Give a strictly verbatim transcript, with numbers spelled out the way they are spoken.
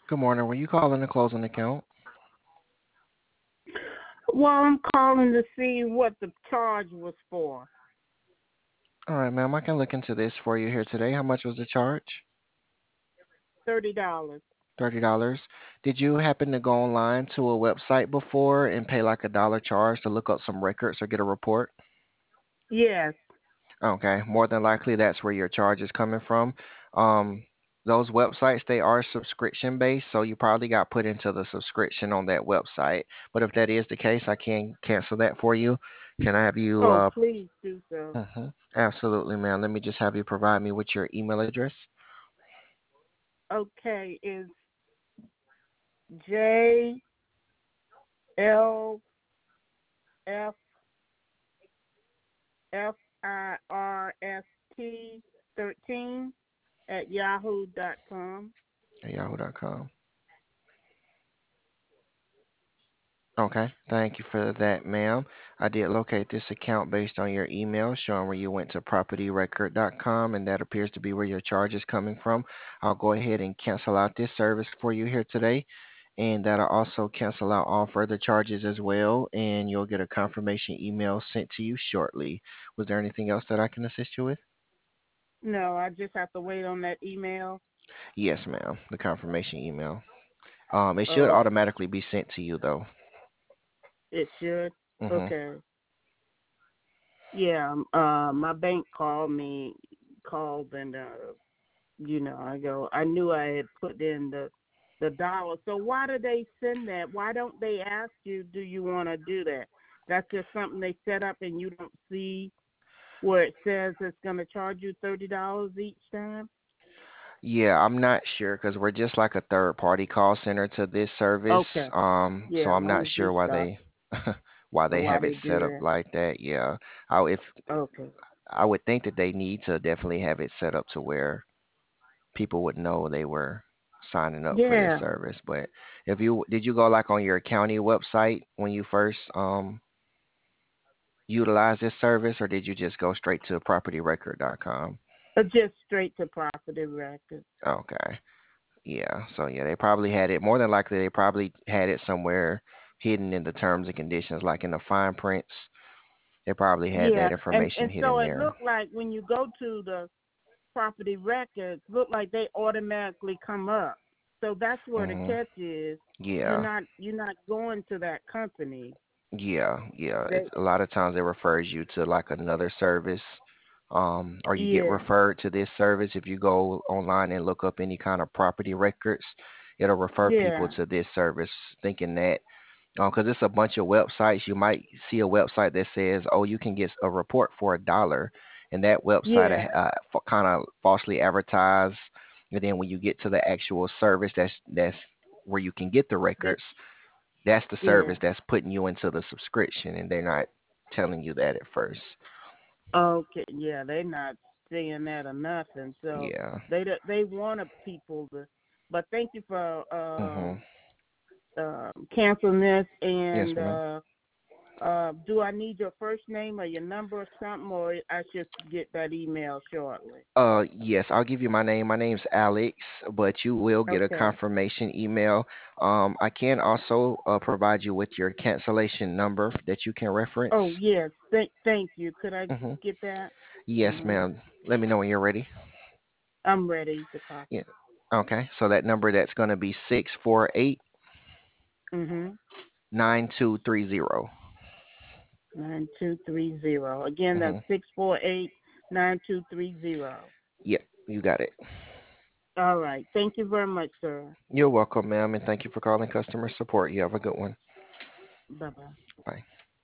Good morning. Were you calling to close an account? Well, I'm calling to see what the charge was for. All right, ma'am. I can look into this for you here today. How much was the charge? Thirty dollars. Thirty dollars. Did you happen to go online to a website before and pay like a dollar charge to look up some records or get a report? Yes. Okay, more than likely that's where your charge is coming from. Um, those websites they are subscription based, so you probably got put into the subscription on that website. But if that is the case, I can cancel that for you. Can I have you? Oh, Uh, please do so. mhm. Absolutely, ma'am. Let me just have you provide me with your email address. Okay, is J L F F I R S T thirteen at yahoo dot com. At yahoo dot com. Okay, thank you for that, ma'am. I did locate this account based on your email showing where you went to property record dot com, and that appears to be where your charge is coming from. I'll go ahead and cancel out this service for you here today, and that'll also cancel out all further charges as well, and you'll get a confirmation email sent to you shortly. Was there anything else that I can assist you with? No, I just have to wait on that email. Yes, ma'am, the confirmation email. Um, it should Oh, automatically be sent to you, though. it should. Mm-hmm. Okay. Yeah. um, Uh, my bank called me, called and uh, you know, I go. I knew I had put in the the dollar. So why do they send that? Why don't they ask you, do you want to do that? That's just something they set up, and you don't see where it says it's going to charge you thirty dollars each time. Yeah, I'm not sure because we're just like a third party call center to this service. Okay. Um, so Yeah, I'm long not as you sure why stop they why or they why have it they do set up that. like that. Yeah. I if Okay. I would think that they need to definitely have it set up to where people would know they were signing up for this Yeah. service. But if you did you go like on your county website when you first um utilized this service, or did you just go straight to property record dot com? Uh, just straight to property records. Okay. Yeah, so yeah, they probably had it. More than likely, they probably had it somewhere hidden in the terms and conditions, like in the fine prints. They probably had Yeah, that and information and so hidden it there. looked like when you go to the property records, look like they automatically come up. So that's where the Hmm. catch is. You're Yeah, not you're not going to that company. yeah, yeah. It's They a lot of times it refers you to like another service, um, or you get yeah referred to this service. If you go online and look up any kind of property records, it'll refer people yeah to this service, thinking that because it's a bunch of websites. You might see a website that says, "Oh, you can get a report for a dollar," and that website yeah uh, f- kind of falsely advertised. And then when you get to the actual service, that's that's where you can get the they records. That's the yeah service that's putting you into the subscription, and they're not telling you that at first. okay yeah they're not saying that or nothing. So Yeah. they don't- they wanted people to. But thank you for Mhm. um uh, canceling this Yes, and. ma'am. uh Uh, do I need your first name or your number or something, or I should get that email shortly? Uh, yes, I'll give you my name. My name's Alex, but you will get a Okay. confirmation email. Um, I can also uh, provide you with your cancellation number that you can reference. Oh yes, thank thank you. Could I Mm-hmm. get that? Yes, Mhm. ma'am. Let me know when you're ready. I'm ready to copy. Yeah. Okay. So that number that's going to be six four eight Mhm. nine two three zero. Nine two three zero. Again, that's Mm-hmm. six four eight nine two three zero. Yep, you got it. All right. Thank you very much, sir. You're welcome, ma'am, and thank you for calling customer support. You have a good one. Bye bye. Bye.